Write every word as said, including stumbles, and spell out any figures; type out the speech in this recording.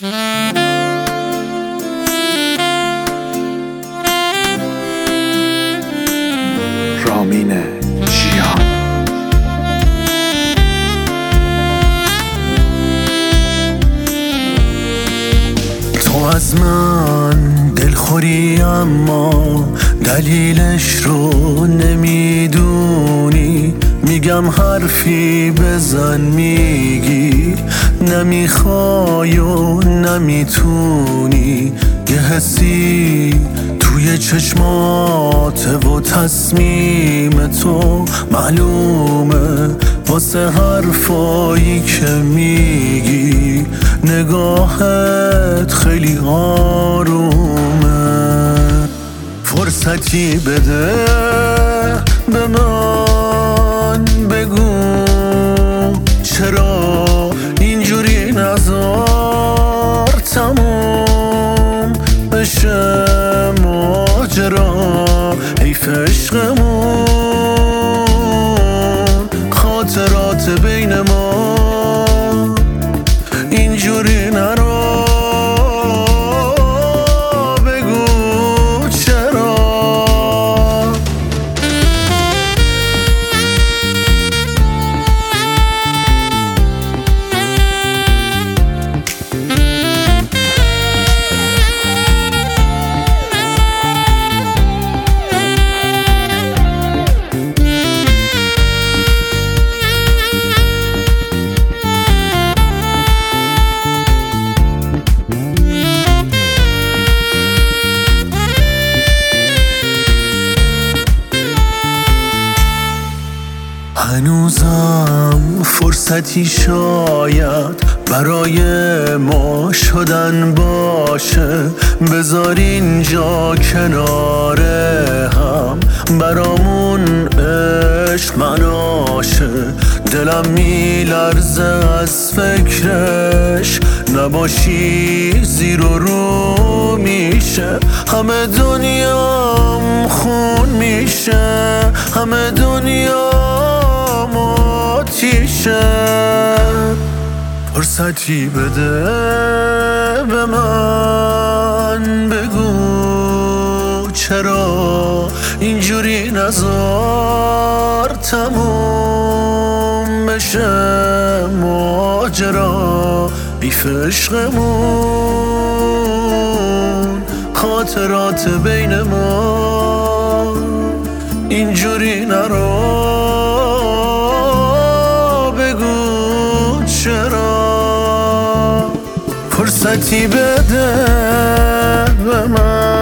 رامین جیان. تو از من دلخوری اما دلیلش رو نمیدونی، میگم حرفی بزن میگی نمیخوای و نمیتونی، یه حسی توی چشماته و تصمیم تو معلومه واسه حرفایی که میگی، نگاهت خیلی آرومه. فرصتی بده به من، بگو چرا اینجوری نذار تموم بشه ماجرا، حیف عشقمون خاطرات بین ما اینجوری نرو، بگو چرا. هنوزم فرصتی شاید برای ما شدن باشه، بذار اینجا کنار هم برامون عشق مناشه، دلم میلرزه از فکرش، نباشی زیر و رو میشه، همه دنیام خون میشه، همه دنیام آتیشه. فرصتی بده به من، بگو چرا اینجوری نذار تموم بشه ماجرا، حیف عشقمون خاطرات بین ما اینجوری نرو، بگو چرا. فرصتی بده به من.